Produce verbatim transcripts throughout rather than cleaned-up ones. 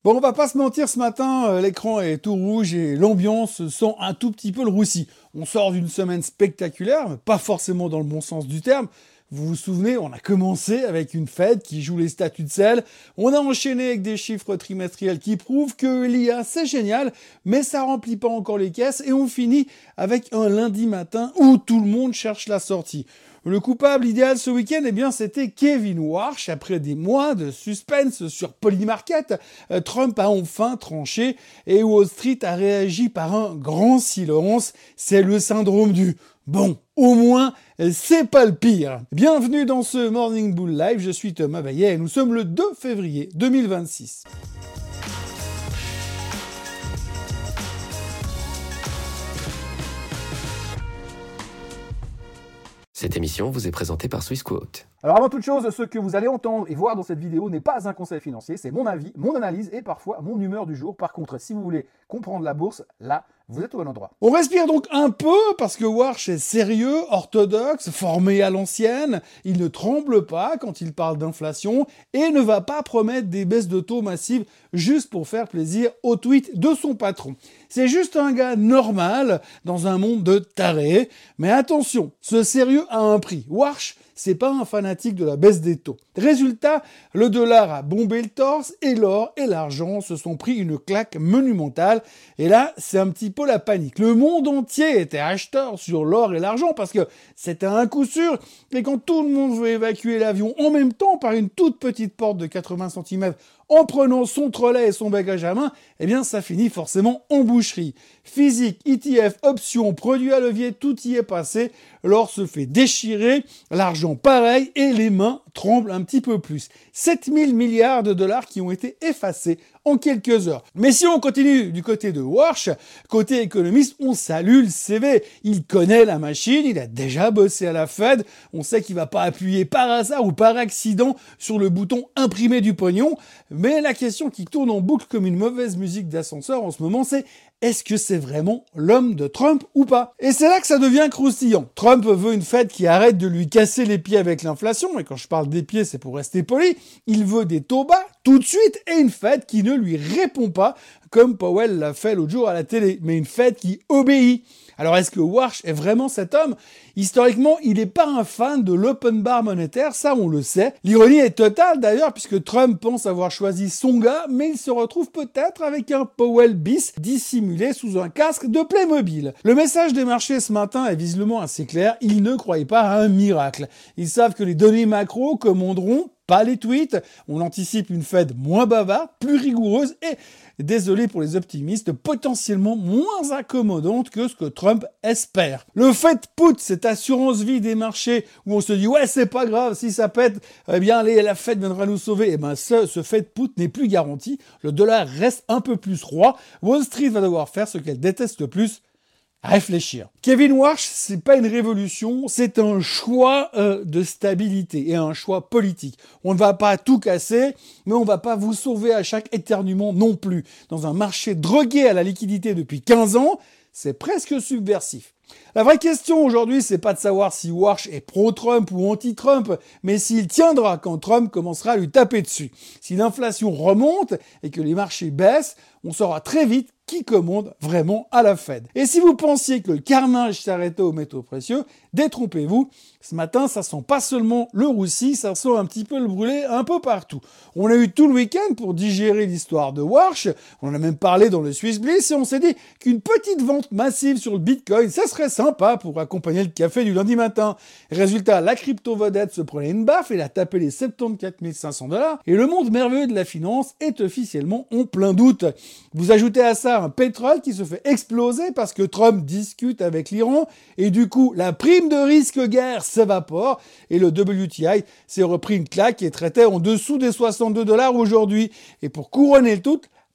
Bon, on va pas se mentir, ce matin, euh, l'écran est tout rouge et l'ambiance sent un tout petit peu le roussi. On sort d'une semaine spectaculaire, mais pas forcément dans le bon sens du terme. Vous vous souvenez, on a commencé avec une Fed qui joue les statuts de sel. On a enchaîné avec des chiffres trimestriels qui prouvent que l'I A, c'est génial, mais ça remplit pas encore les caisses. Et on finit avec un lundi matin où tout le monde cherche la sortie. Le coupable idéal ce week-end, eh bien, c'était Kevin Warsh. Après des mois de suspense sur Polymarket, euh, Trump a enfin tranché et Wall Street a réagi par un grand silence. C'est le syndrome du « bon, au moins, c'est pas le pire ». Bienvenue dans ce Morning Bull Live, je suis Thomas Baillet et nous sommes le deux février deux mille vingt-six. Cette émission vous est présentée par Swissquote. Alors avant toute chose, ce que vous allez entendre et voir dans cette vidéo n'est pas un conseil financier, c'est mon avis, mon analyse et parfois mon humeur du jour. Par contre, si vous voulez comprendre la bourse, là, vous êtes au bon endroit. On respire donc un peu parce que Warsh est sérieux, orthodoxe, formé à l'ancienne. Il ne tremble pas quand il parle d'inflation et ne va pas promettre des baisses de taux massives juste pour faire plaisir au tweet de son patron. C'est juste un gars normal dans un monde de tarés. Mais attention, ce sérieux a un prix. Warsh, c'est pas un fanatique de la baisse des taux. Résultat, le dollar a bombé le torse et l'or et l'argent se sont pris une claque monumentale. Et là, c'est un petit peu la panique. Le monde entier était acheteur sur l'or et l'argent parce que c'était un coup sûr. Et quand tout le monde veut évacuer l'avion en même temps par une toute petite porte de quatre-vingts centimètres en prenant son trolley et son bagage à main, eh bien, ça finit forcément en boucherie. Physique, E T F, options, produits à levier, tout y est passé. L'or se fait déchirer, l'argent pareil, et les mains tremblent un petit peu plus. sept mille milliards de dollars qui ont été effacés en quelques heures. Mais si on continue du côté de Warsh, côté économiste, on salue le C V. Il connaît la machine, il a déjà bossé à la Fed, on sait qu'il va pas appuyer par hasard ou par accident sur le bouton imprimer du pognon, mais la question qui tourne en boucle comme une mauvaise musique d'ascenseur en ce moment, c'est est-ce que c'est vraiment l'homme de Trump ou pas? Et c'est là que ça devient croustillant. Trump veut une Fed qui arrête de lui casser les pieds avec l'inflation, et quand je parle des pieds, c'est pour rester poli. Il veut des taux bas tout de suite et une Fed qui ne lui répond pas, comme Powell l'a fait l'autre jour à la télé, mais une Fed qui obéit. Alors est-ce que Warsh est vraiment cet homme? Historiquement, il n'est pas un fan de l'open bar monétaire, ça on le sait. L'ironie est totale d'ailleurs, puisque Trump pense avoir choisi son gars, mais il se retrouve peut-être avec un Powell bis dissimulé sous un casque de Playmobil. Le message des marchés ce matin est visiblement assez clair, ils ne croyaient pas à un miracle. Ils savent que les données macro commanderont, pas les tweets. On anticipe une Fed moins bavarde, plus rigoureuse et, désolé pour les optimistes, potentiellement moins accommodante que ce que Trump espère. Le Fed put, cette assurance vie des marchés où on se dit ouais c'est pas grave si ça pète, eh bien allez, la Fed viendra nous sauver. Et ben ce, ce Fed put n'est plus garanti. Le dollar reste un peu plus roi. Wall Street va devoir faire ce qu'elle déteste le plus, réfléchir. Kevin Warsh, c'est pas une révolution, c'est un choix euh, de stabilité et un choix politique. On ne va pas tout casser, mais on va pas vous sauver à chaque éternuement non plus. Dans un marché drogué à la liquidité depuis quinze ans, c'est presque subversif. La vraie question aujourd'hui, c'est pas de savoir si Warsh est pro-Trump ou anti-Trump, mais s'il tiendra quand Trump commencera à lui taper dessus. Si l'inflation remonte et que les marchés baissent, on saura très vite qui commande vraiment à la Fed. Et si vous pensiez que le carnage s'arrêtait aux métaux précieux, détrompez-vous. Ce matin, ça sent pas seulement le roussi, ça sent un petit peu le brûlé un peu partout. On a eu tout le week-end pour digérer l'histoire de Warsh, on en a même parlé dans le Swiss Bliss, et on s'est dit qu'une petite vente massive sur le Bitcoin, ça serait sympa pour accompagner le café du lundi matin. Résultat, la crypto-vedette se prenait une baffe, elle a tapé les soixante-quatorze mille cinq cents dollars, et le monde merveilleux de la finance est officiellement en plein doute. Vous ajoutez à ça un pétrole qui se fait exploser parce que Trump discute avec l'Iran, et du coup, la prime de risque guerre s'évapore, et le W T I s'est repris une claque et traitait en dessous des soixante-deux dollars aujourd'hui. Et pour couronner le tout,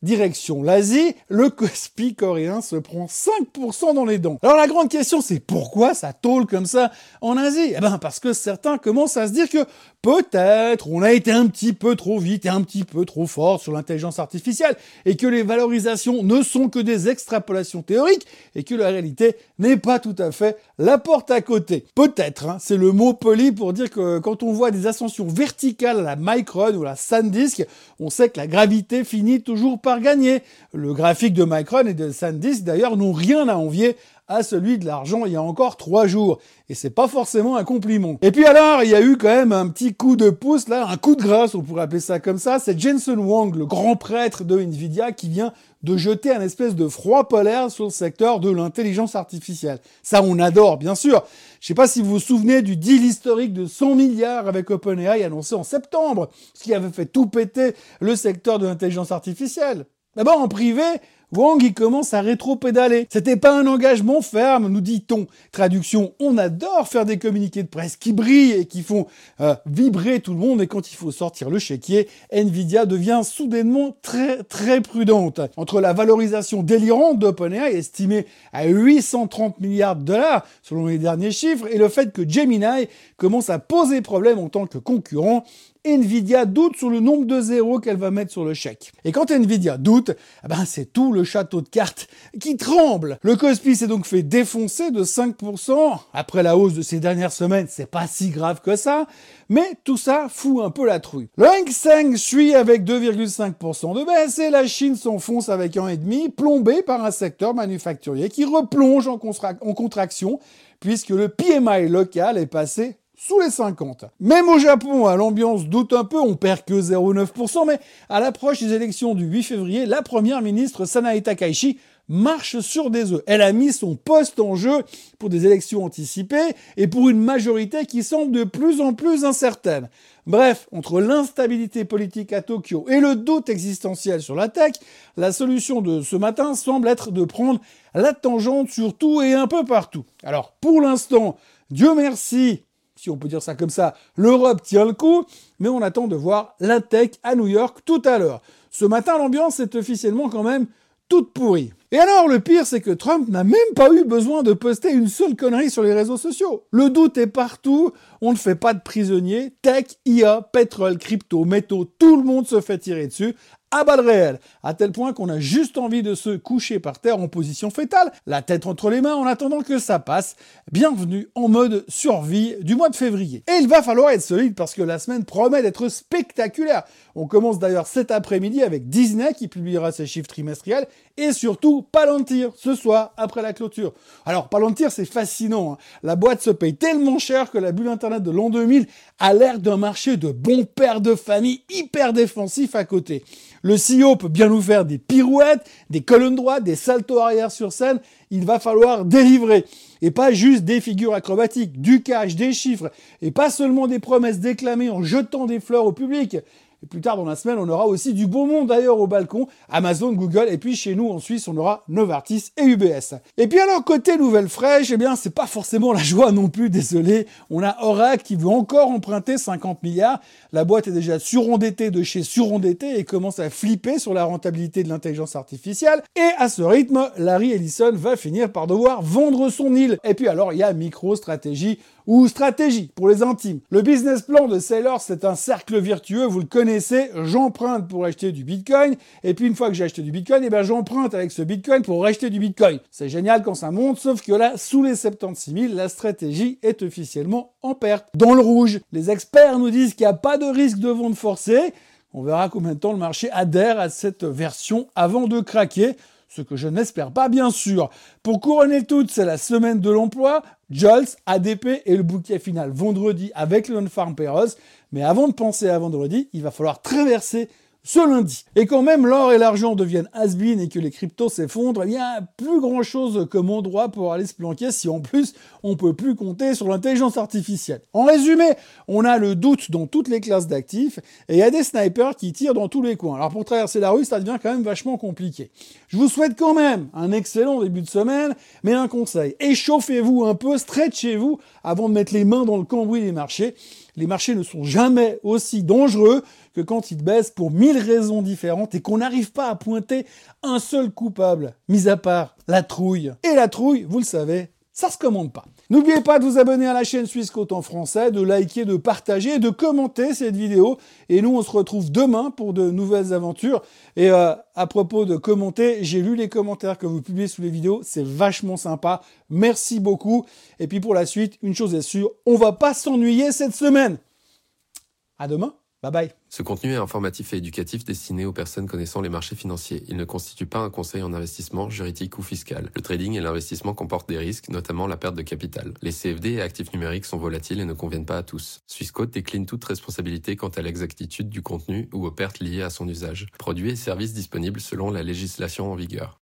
Direction l'Asie, le Kospi coréen se prend cinq pour cent dans les dents. Alors la grande question, c'est pourquoi ça tôle comme ça en Asie? Eh ben parce que certains commencent à se dire que peut-être on a été un petit peu trop vite et un petit peu trop fort sur l'intelligence artificielle et que les valorisations ne sont que des extrapolations théoriques et que la réalité n'est pas tout à fait la porte à côté. Peut-être, hein, c'est le mot poli pour dire que quand on voit des ascensions verticales à la Micron ou à la SanDisk, on sait que la gravité finit toujours par gagner. Le graphique de Micron et de SanDisk d'ailleurs n'ont rien à envier à celui de l'argent il y a encore trois jours. Et c'est pas forcément un compliment. Et puis alors, il y a eu quand même un petit coup de pouce, là, un coup de grâce, on pourrait appeler ça comme ça. C'est Jensen Huang, le grand prêtre de Nvidia, qui vient de jeter un espèce de froid polaire sur le secteur de l'intelligence artificielle. Ça, on adore, bien sûr. Je sais pas si vous vous souvenez du deal historique de cent milliards avec OpenAI annoncé en septembre, ce qui avait fait tout péter le secteur de l'intelligence artificielle. D'abord, en privé, Wang, il commence à rétro-pédaler. C'était pas un engagement ferme, nous dit-on. Traduction, on adore faire des communiqués de presse qui brillent et qui font euh, vibrer tout le monde, et quand il faut sortir le chéquier, Nvidia devient soudainement très très prudente. Entre la valorisation délirante d'OpenAI, estimée à huit cent trente milliards de dollars, selon les derniers chiffres, et le fait que Gemini commence à poser problème en tant que concurrent, Nvidia doute sur le nombre de zéros qu'elle va mettre sur le chèque. Et quand Nvidia doute, eh ben c'est tout le château de cartes qui tremble. Le Kospi s'est donc fait défoncer de cinq pour cent. Après la hausse de ces dernières semaines, c'est pas si grave que ça, mais tout ça fout un peu la trouille. Le Hang Seng suit avec deux virgule cinq pour cent de baisse et la Chine s'enfonce avec un virgule cinq pour cent, plombé par un secteur manufacturier qui replonge en, contra- en contraction puisque le P M I local est passé sous les cinquante. Même au Japon, hein, l'ambiance doute un peu, on perd que zéro virgule neuf pour cent, mais à l'approche des élections du huit février, la première ministre Sanae Takaichi marche sur des œufs. Elle a mis son poste en jeu pour des élections anticipées et pour une majorité qui semble de plus en plus incertaine. Bref, entre l'instabilité politique à Tokyo et le doute existentiel sur la tech, la solution de ce matin semble être de prendre la tangente sur tout et un peu partout. Alors, pour l'instant, Dieu merci, si on peut dire ça comme ça, l'Europe tient le coup, mais on attend de voir la tech à New York tout à l'heure. Ce matin, l'ambiance est officiellement quand même toute pourrie. Et alors, le pire, c'est que Trump n'a même pas eu besoin de poster une seule connerie sur les réseaux sociaux. Le doute est partout, on ne fait pas de prisonniers, tech, I A, pétrole, crypto, métaux, tout le monde se fait tirer dessus, à balles réelles, à tel point qu'on a juste envie de se coucher par terre en position fétale, la tête entre les mains en attendant que ça passe. Bienvenue en mode survie du mois de février. Et il va falloir être solide parce que la semaine promet d'être spectaculaire. On commence d'ailleurs cet après-midi avec Disney qui publiera ses chiffres trimestriels et surtout Palantir ce soir après la clôture. Alors Palantir, c'est fascinant, hein. La boîte se paye tellement cher que la bulle internet de l'an deux mille a l'air d'un marché de bons pères de famille hyper défensif à côté. Le C E O peut bien nous faire des pirouettes, des colonnes droites, des saltos arrière sur scène. Il va falloir délivrer. Et pas juste des figures acrobatiques, du cash, des chiffres, et pas seulement des promesses déclamées en jetant des fleurs au public. Et plus tard dans la semaine, on aura aussi du beau monde d'ailleurs au balcon, Amazon, Google, et puis chez nous en Suisse, on aura Novartis et U B S. Et puis alors, côté nouvelle fraîche, eh bien, c'est pas forcément la joie non plus, désolé. On a Oracle qui veut encore emprunter cinquante milliards. La boîte est déjà surendettée de chez surendettée et commence à flipper sur la rentabilité de l'intelligence artificielle. Et à ce rythme, Larry Ellison va finir par devoir vendre son île. Et puis alors, il y a MicroStrategy, ou stratégie pour les intimes. Le business plan de Saylor, c'est un cercle vertueux, vous le connaissez, j'emprunte pour acheter du Bitcoin, et puis une fois que j'ai acheté du Bitcoin, eh ben j'emprunte avec ce Bitcoin pour racheter du Bitcoin. C'est génial quand ça monte, sauf que là, sous les soixante-seize mille, la stratégie est officiellement en perte. Dans le rouge, les experts nous disent qu'il n'y a pas de risque de vente forcée. On verra combien de temps le marché adhère à cette version avant de craquer. Ce que je n'espère pas, bien sûr. Pour couronner le tout, c'est la semaine de l'emploi. Jolts, A D P et le bouquet final vendredi avec le Non-Farm Payrolls. Mais avant de penser à vendredi, il va falloir traverser ce lundi. Et quand même l'or et l'argent deviennent has-been et que les cryptos s'effondrent, il y a plus grand chose comme endroit pour aller se planquer si en plus on peut plus compter sur l'intelligence artificielle. En résumé, on a le doute dans toutes les classes d'actifs et il y a des snipers qui tirent dans tous les coins. Alors pour traverser la rue, ça devient quand même vachement compliqué. Je vous souhaite quand même un excellent début de semaine, mais un conseil, échauffez-vous un peu, stretchez-vous avant de mettre les mains dans le cambouis des marchés. Les marchés ne sont jamais aussi dangereux que quand ils baissent pour mille raisons différentes et qu'on n'arrive pas à pointer un seul coupable, mis à part la trouille. Et la trouille, vous le savez, ça se commande pas. N'oubliez pas de vous abonner à la chaîne Swissquote en français, de liker, de partager et de commenter cette vidéo. Et nous, on se retrouve demain pour de nouvelles aventures. Et euh, à propos de commenter, j'ai lu les commentaires que vous publiez sous les vidéos. C'est vachement sympa. Merci beaucoup. Et puis pour la suite, une chose est sûre, on va pas s'ennuyer cette semaine. À demain. Bye bye. Ce contenu est informatif et éducatif destiné aux personnes connaissant les marchés financiers. Il ne constitue pas un conseil en investissement, juridique ou fiscal. Le trading et l'investissement comportent des risques, notamment la perte de capital. Les C F D et actifs numériques sont volatiles et ne conviennent pas à tous. Swissquote décline toute responsabilité quant à l'exactitude du contenu ou aux pertes liées à son usage. Produits et services disponibles selon la législation en vigueur.